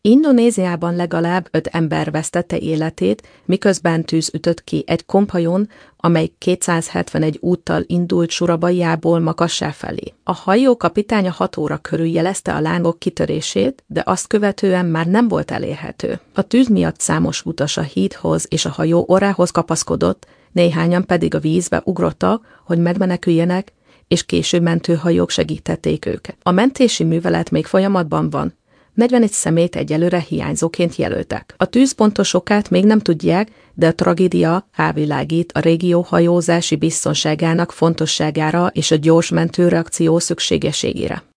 Indonéziában legalább 5 ember vesztette életét, miközben tűz ütött ki egy kompajón, amely 271 úttal indult Surabajából Makassar felé. A hajó kapitánya 6 óra körül jelezte a lángok kitörését, de azt követően már nem volt elérhető. A tűz miatt számos utas a hídhoz és a hajó orrához kapaszkodott, néhányan pedig a vízbe ugrottak, hogy megmeneküljenek, és később mentőhajók segítették őket. A mentési művelet még folyamatban van. 41 személyt egyelőre hiányzóként jelöltek. A tűz pontos okát még nem tudják, de a tragédia rávilágít a régió hajózási biztonságának fontosságára és a gyors mentőreakció szükségességére.